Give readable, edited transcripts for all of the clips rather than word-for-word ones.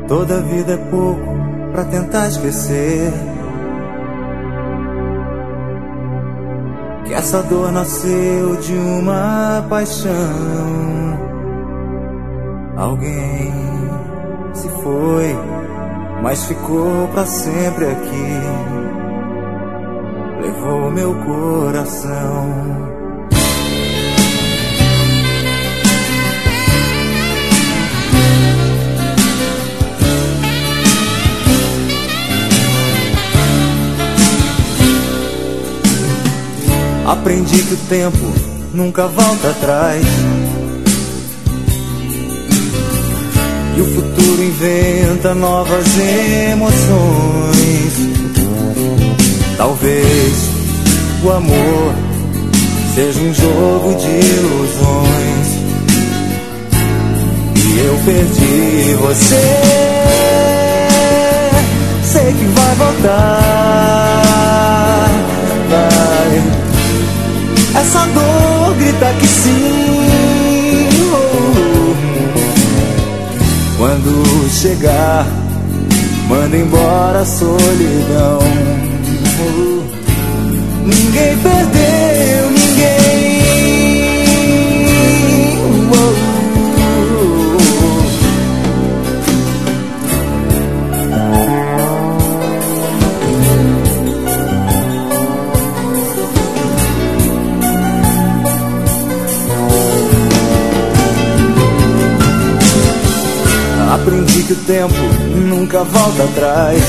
Toda vida é pouco pra tentar esquecer que essa dor nasceu de uma paixão. Alguém se foi, mas ficou pra sempre aqui. Levou meu coração. Aprendi que o tempo nunca volta atrás e o futuro inventa novas emoções. Talvez o amor seja um jogo de ilusões e eu perdi você. Sei que vai voltar, vai. Essa dor grita que sim. Quando chegar, manda embora a solidão. Ninguém perdeu ninguém. Aprendi que o tempo nunca volta atrás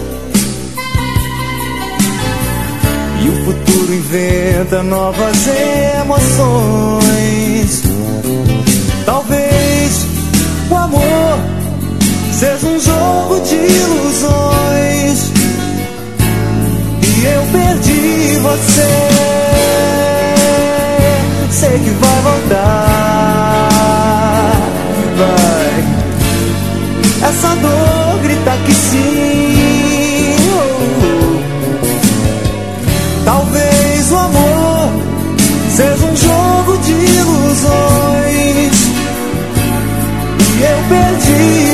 e o futuro inventa novas emoções. Talvez o amor seja um jogo de ilusões e eu perdi você. Sei que vai voltar, vai. Essa dor grita que sim. Talvez o amor seja um jogo de ilusões e eu perdi